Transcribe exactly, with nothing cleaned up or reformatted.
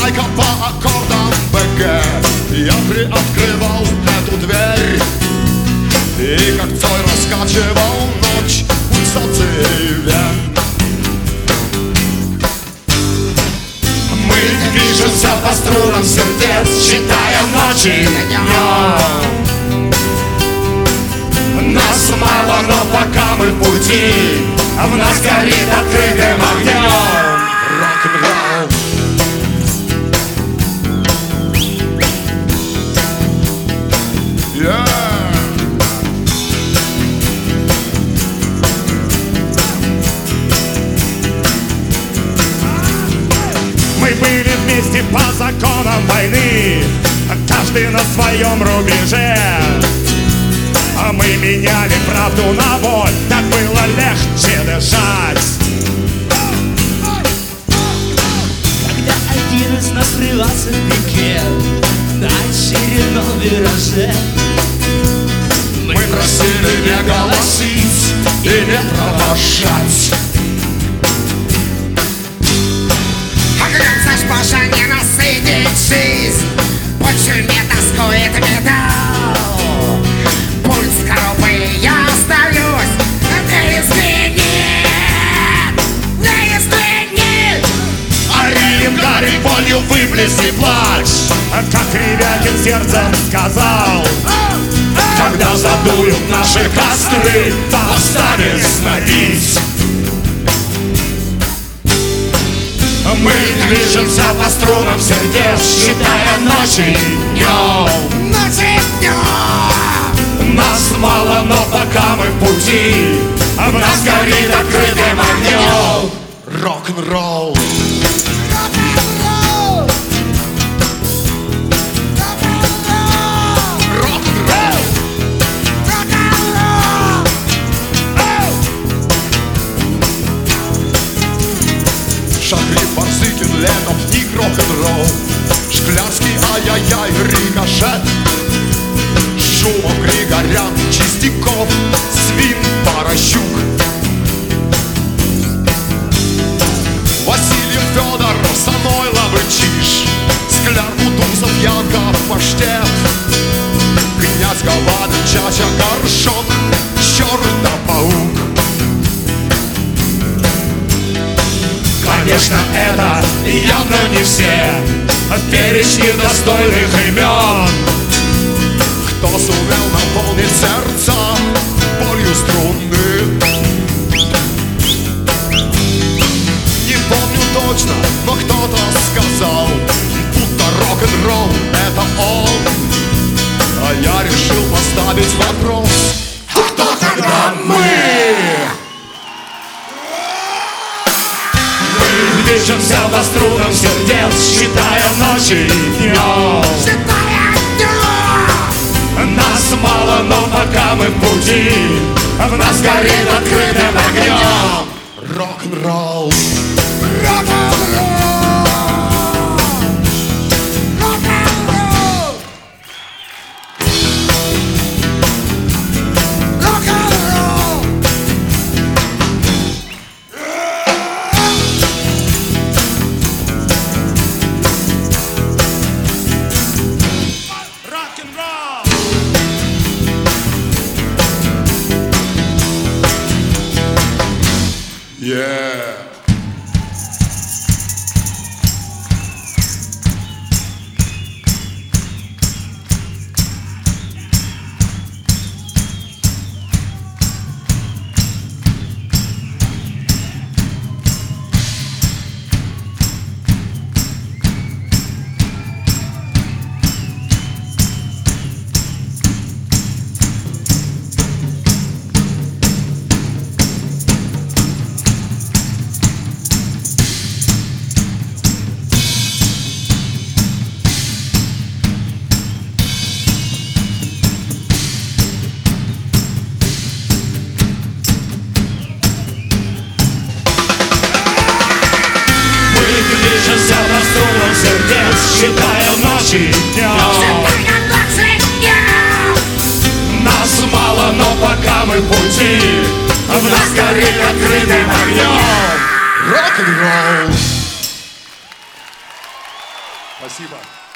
балалайка по аккордам БГ. Я приоткрывал эту дверь и как цой раскачивал ночь пульсации. Мы движемся по струнам сердец, считая ночи и днем. Нас мало, но пока мы в пути, в нас горит открытым огнем рок-н-ролл. Yeah. Мы были вместе по законам войны, каждый на своем рубеже. А мы меняли правду на боль, так было легче дышать. Когда один из нас срывался в пике на очередном вираже, мы просили не голосить и не провожать. Оглянься, Боже, не насытить жизнь, по тюрьме тоскует металл. Пульс коробы я остаюсь, не изменит, не изменит. А ритм дарит болью, выплесни плач, как Ревякин сердцем сказал. Когда задуют наши костры, повстанет снобить. Мы движемся по струнам сердец, считая ночи и днем. Ночи и днем. Нас мало, но пока мы в пути, в нас горит открытым огнем рок-н-ролл. Рок-н-ролл. Рок-н-ролл. Рок-н-ролл. Шахриф, Барзыкин, Летов, Ник, рок-н-ролл. Шклярский, ай-яй-яй, рикошет. Шумов, Григорян, Чистяков, Свин, Порощук. Васильев, Федоров, Самойлов и Чиж. Скляр, Кутузов, Янков, Паштет. Князь Голованин, Чача, Горшок, Чёрта-паук. Конечно, это явно не все в перечне достойных имен. Кто сумел наполнить сердца болью струны. Не помню точно, но кто-то сказал, будто рок-н-ролл это он. А я решил поставить вопрос: а кто тогда мы? Мы движемся по струнам сердец, считая ночи и днем. Нас мало, но пока мы в пути, в нас горит открытым огнем рок-н-ролл. Рок-н-ролл. Рок-н-ролл. Рок-н-ролл. Yeah. Считая ночи и днем. Нас мало, но пока мы в пути, в нас горит открытым огнем рок-н-ролл. Спасибо.